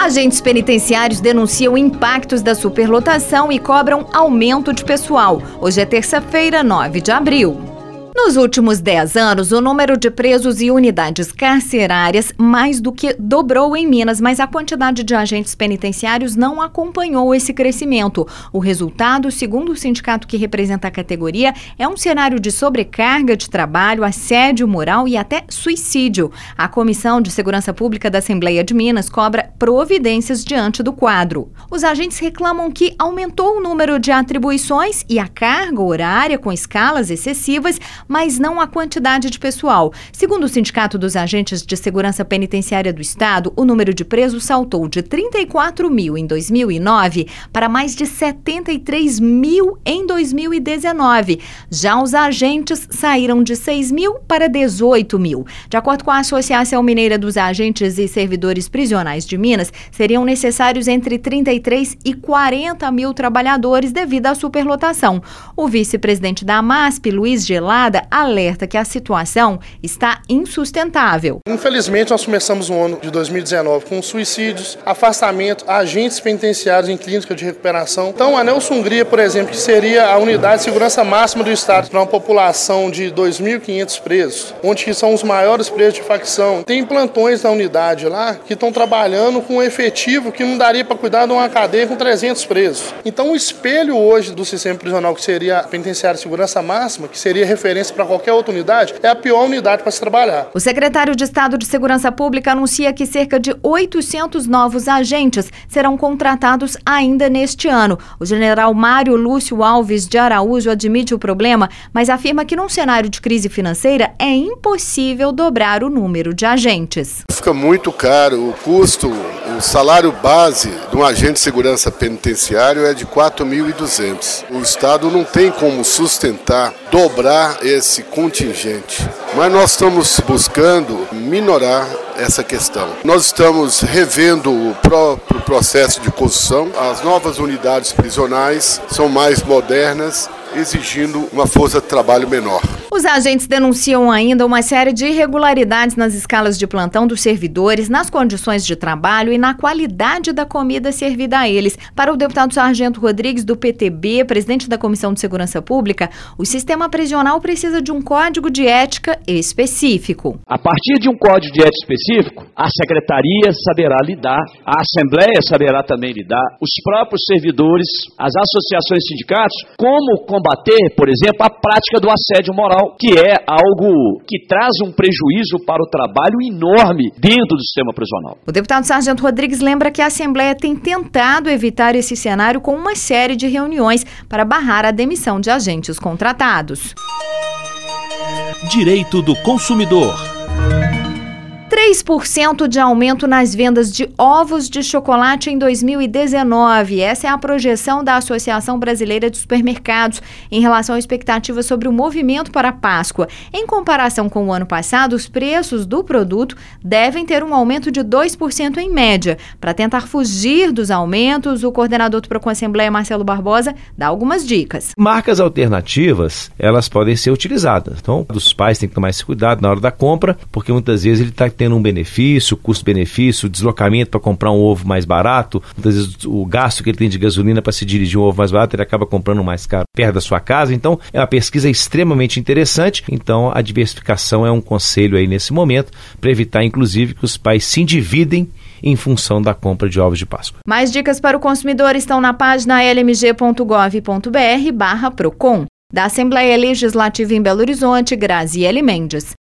Agentes penitenciários denunciam impactos da superlotação e cobram aumento de pessoal. Hoje é terça-feira, 9 de abril. Nos últimos 10 anos, o número de presos e unidades carcerárias mais do que dobrou em Minas, mas a quantidade de agentes penitenciários não acompanhou esse crescimento. O resultado, segundo o sindicato que representa a categoria, é um cenário de sobrecarga de trabalho, assédio moral e até suicídio. A Comissão de Segurança Pública da Assembleia de Minas cobra providências diante do quadro. Os agentes reclamam que aumentou o número de atribuições e a carga horária com escalas excessivas, mas não a quantidade de pessoal. Segundo o Sindicato dos Agentes de Segurança Penitenciária do Estado, o número de presos saltou de 34 mil em 2009 para mais de 73 mil em 2019. Já os agentes saíram de 6 mil para 18 mil. De acordo com a Associação Mineira dos Agentes e Servidores Prisionais de Minas, seriam necessários entre 33 e 40 mil trabalhadores devido à superlotação. O vice-presidente da AMASP, Luiz Gelada, alerta que a situação está insustentável. Infelizmente, nós começamos o ano de 2019 com suicídios, afastamento, agentes penitenciários em clínica de recuperação. Então, a Nelson Hungria, por exemplo, que seria a unidade de segurança máxima do Estado para uma população de 2.500 presos, onde são os maiores presos de facção, tem plantões na unidade lá que estão trabalhando com um efetivo que não daria para cuidar de uma cadeia com 300 presos. Então, o espelho hoje do sistema prisional, que seria a penitenciária de segurança máxima, que seria referência para qualquer outra unidade, é a pior unidade para se trabalhar. O secretário de Estado de Segurança Pública anuncia que cerca de 800 novos agentes serão contratados ainda neste ano. O general Mário Lúcio Alves de Araújo admite o problema, mas afirma que num cenário de crise financeira é impossível dobrar o número de agentes. Fica muito caro o custo, o salário base de um agente de segurança penitenciário é de 4.200. O Estado não tem como sustentar, dobrar esse contingente, mas nós estamos buscando minorar essa questão. Nós estamos revendo o próprio processo de construção. As novas unidades prisionais são mais modernas, exigindo uma força de trabalho menor. Os agentes denunciam ainda uma série de irregularidades nas escalas de plantão dos servidores, nas condições de trabalho e na qualidade da comida servida a eles. Para o deputado Sargento Rodrigues, do PTB, presidente da Comissão de Segurança Pública, o sistema prisional precisa de um código de ética específico. A partir de um código de ética específico, a Secretaria saberá lidar, a Assembleia saberá também lidar, os próprios servidores, as associações e sindicatos, como combater, por exemplo, a prática do assédio moral, que é algo que traz um prejuízo para o trabalho enorme dentro do sistema prisional. O deputado Sargento Rodrigues lembra que a Assembleia tem tentado evitar esse cenário com uma série de reuniões para barrar a demissão de agentes contratados. Direito do consumidor. 3% de aumento nas vendas de ovos de chocolate em 2019. Essa é a projeção da Associação Brasileira de Supermercados em relação à expectativa sobre o movimento para a Páscoa. Em comparação com o ano passado, os preços do produto devem ter um aumento de 2% em média. Para tentar fugir dos aumentos, o coordenador do Procon Assembleia, Marcelo Barbosa, dá algumas dicas. Marcas alternativas, elas podem ser utilizadas. Então, os pais têm que tomar esse cuidado na hora da compra, porque muitas vezes ele está tendo um benefício, custo-benefício, deslocamento para comprar um ovo mais barato, muitas vezes o gasto que ele tem de gasolina para se dirigir um ovo mais barato, ele acaba comprando mais caro perto da sua casa. Então, é uma pesquisa extremamente interessante. Então, a diversificação é um conselho aí nesse momento, para evitar, inclusive, que os pais se endividem em função da compra de ovos de Páscoa. Mais dicas para o consumidor estão na página lmg.gov.br/Procon. Da Assembleia Legislativa em Belo Horizonte, Graziele Mendes.